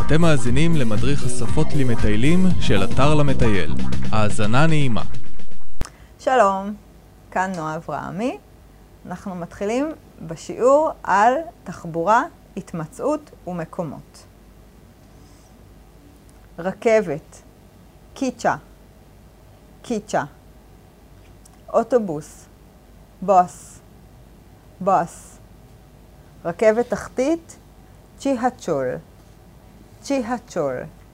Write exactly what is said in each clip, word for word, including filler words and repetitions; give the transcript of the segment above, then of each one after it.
אתם מאזינים למדריך השפות למטיילים של אתר למטייל. האזנה נעימה. שלום, כאן נועה אברהמי. אנחנו מתחילים בשיעור על תחבורה, התמצאות ומקומות. רכבת, קיצ'ה, קיצ'ה. אוטובוס, בוס, בוס. רכבת תחתית, צ'יהצ'ול, צ'יהצ'ול.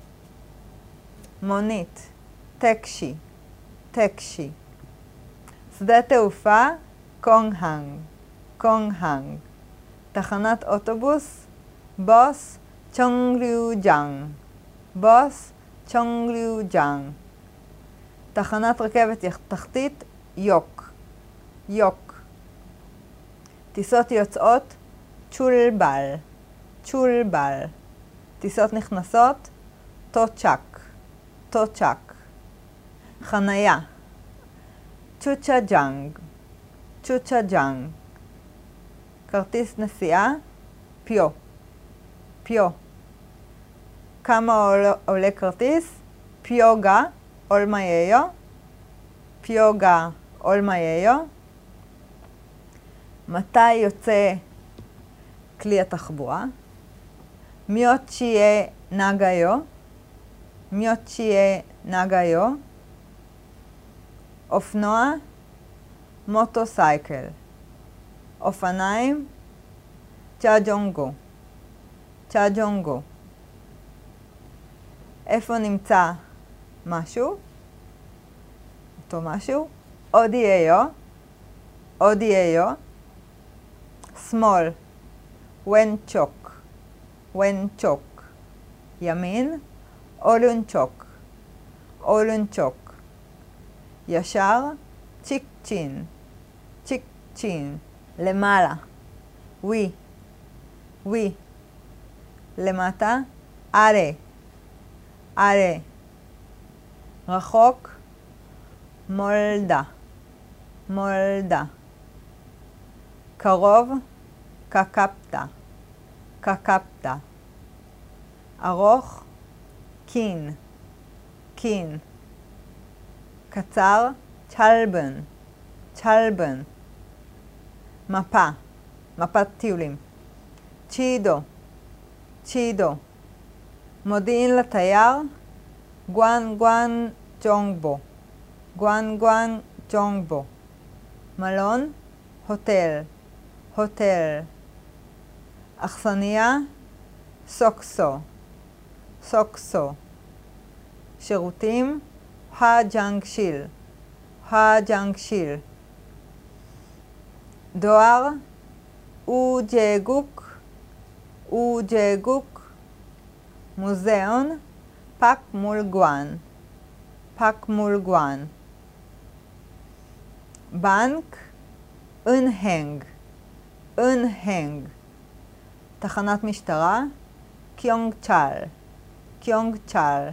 מונית, טקשי, טקשי. שדה תעופה, קונגהנג, קונגהנג. תחנת אוטובוס, בוס, צ'ונגליוג'אנג, בוס, צ'ונגליוג'אנג. תחנת רכבת תחתית, יוק, יוק. טיסות יוצאות, צ'ולבל, צ'ולבל. טיסות נכנסות, טוצ'ק, טוצ'ק. חנייה, צ'וצ'ה-ג'אנג, צ'וצ'ה-ג'אנג. כרטיס נסיעה, פיו, פיו. כמה עולה, עולה כרטיס? פיוגה, אולמייו, פיוגה, אולמייו. מתי יוצא כלי התחבורה? מיוצ'יה נגאיו, מיוצ'יה נגאיו. אופנוע, מוטוסייקל. אופניים, צ'אג'ונגו, צ'אג'ונגו. איפה נמצא משהו? אותו משהו? אודיאיו, אודיאיו. שמאל, ונצ'וק, ונצ'וק. ימין, אולונצ'וק, אולונצ'וק. ישר, צ'יק צ'ין, צ'יק צ'ין. למעלה, ווי, ווי. למטה, ארה, ארה. רחוק, מולדה, מולדה. קרוב, קקפטה, קקפטה. ארוך, קין, קין. קצר, צ'לבן, צ'לבן. מפה, מפת טיולים. צ'ידו, צ'ידו. מודיעין לתייר, גואן גואן ג'ונגבו, גואן גואן ג'ונגבו. מלון, הוטל, הוטל. אכסניה, סוקסו, סוקסו. שירותים, הג'אנגשיל, הג'אנגשיל. דואר, אוג'גוק, אוג'גוק. מוזיאון, פאק מול גואן, פאק מול גואן. בנק, אנהנג, אנהנג. תחנת משטרה, קיונגצ'ל, קיונגצ'ל.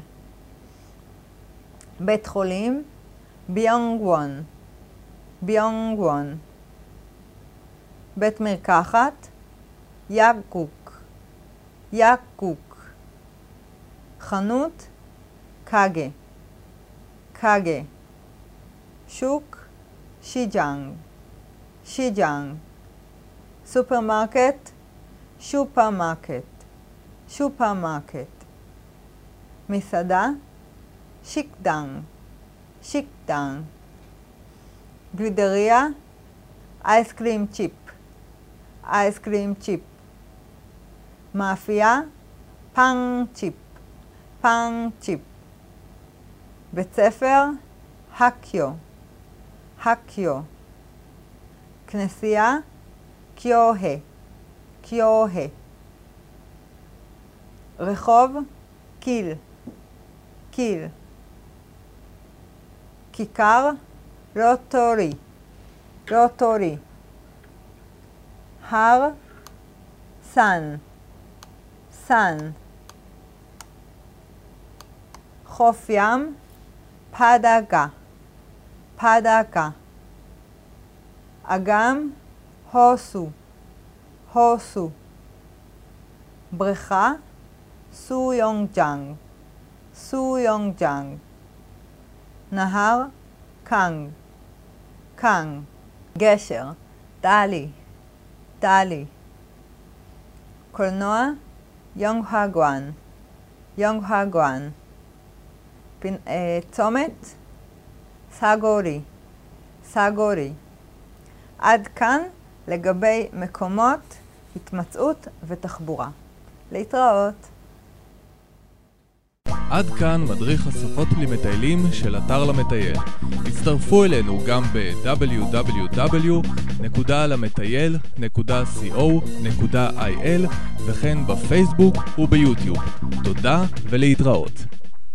בית חולים, ביונגוון, ביונגוון. בית מרקחת, יאקוק, יאקוק. חנות, קאגה, קאגה. שוק, שיג'אנג, שיג'אנג. סופרמרקט, שופרמרקט, שופרמרקט. מסעדה, שיקדנג, שיקדנג. גלידריה, אייסקרים צ'יפ, אייסקרים צ'יפ. מאפייה, פאנג צ'יפ, פאנג צ'יפ. בית ספר, הקיו, הקיו. כנסייה, קיוהה, קיוהה. רחוב, קיל, קיל. כיכר, רוטורי, רוטורי. הר, סן, סן. חוף ים, פדגה, פדגה. אגם, הוסו, הוסו. בריכה, סויונג'אנג, סויונג'אנג. נהר, קאנג, קאנג. גשר, טלי, טלי. קולנוע, יונגהגואן, יונגהגואן. פנ- אה, צומת, סגורי, סגורי. עד כאן לגבי מקומות, התמצאות ותחבורה. להתראות. עד כאן מדריך השפות למטיילים של אתר למטייל. הצטרפו אלינו גם ב-דאבליו דאבליו דאבליו נקודה למטייל נקודה קו נקודה איי אל וכן בפייסבוק וביוטיוב. תודה ולהתראות.